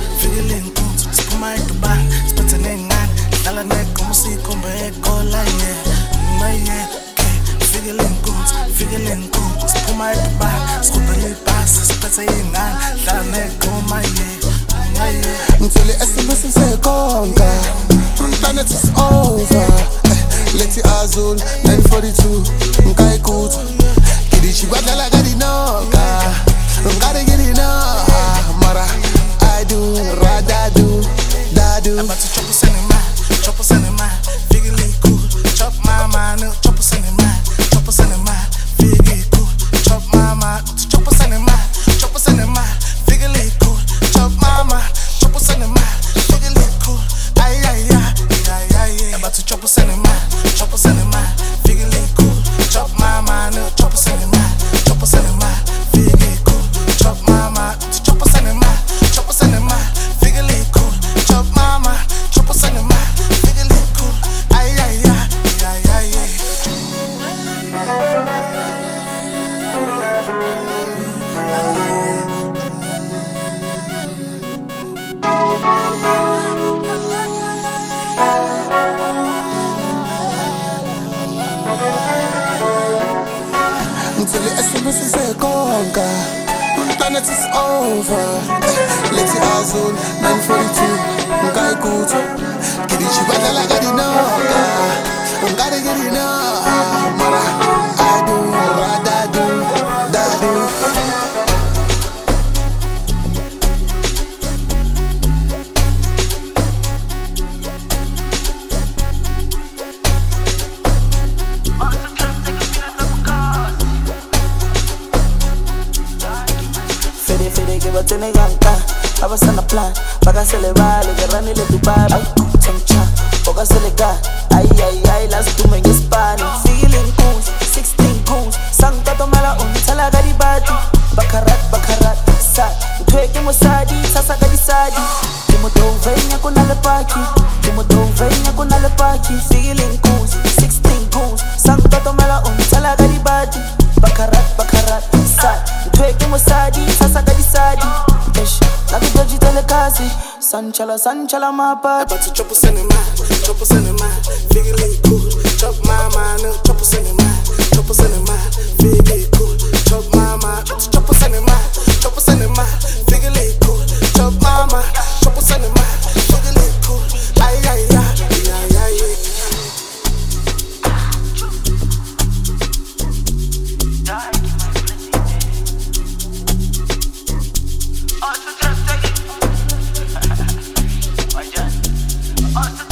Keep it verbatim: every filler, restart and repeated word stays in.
feeling good. Siphuma eDubai, siphethe nengane, dlala negqomo sikhombe egola yeah. Maye, okay, feeling good, feeling good. Siphuma eDubai, sikhombe ibhasi, siphethe ingane, dlala negqomo maye. Ngithole S M S sekonga, planet is over. Leti Azul nine forty-two, ngayikuthi Kidichi badala gadinoka, ngare gidina mara I do, rada do, da do. About to chop us in the mind, chop us in the mind, figure cool, chop my mind, chop us in the mind, chop us in the mind, figure cool, chop my mind, chop us in the mind, chop us in the mind, figure cool, chop my mind, chop us in the mind, figure cool, ay ay ay ay ay. About to chop us in the mind, chop us in the mind, figure cool, chop my mind, chop us in the mind, chop us in the mind, figure cool, chop my mind, chop us in the mind, chop us in the mind, figure cool, chop my mind, chop us in the mind, figure cool, ay ay ay ay ay ay. Ngithole S M S sekonga, planet is over. Leti Azul nine forty-two, ngayikuthi Kidichi badala gadinoka, ngare gidina mara I do, rada do, da do. Fede fede que va tener ganka, abasana plan, baka se le vale, que rani le Dubai, chancha, boka se le ga, ay ay ay, las tu me Spanish, feeling goons, sixteen goons, sangka tomala un tala garibati, bakarat bakarat, sad, tweke mo sadi, sasa gadi sadi, timo do venya kuna le paki, timo do venya kuna le paki, feeling goons, sixteen goons, sangka tomala un tala garibati, bakarat bakarat, sad, tweke mo sadi, sasa gadi sadi, ish, la vida jitele kasi, sanchala sanchala mapa. About to chop us in the mind, chop us in the mind, figure cool, chop my mind, chop us in the mind, chop us in the mind, figure cool, chop my mind, chop us in the mind, chop us in the mind, figure cool, chop my mind, chop us in the mind, figure cool, ay ay ay ay ay ay. Oh,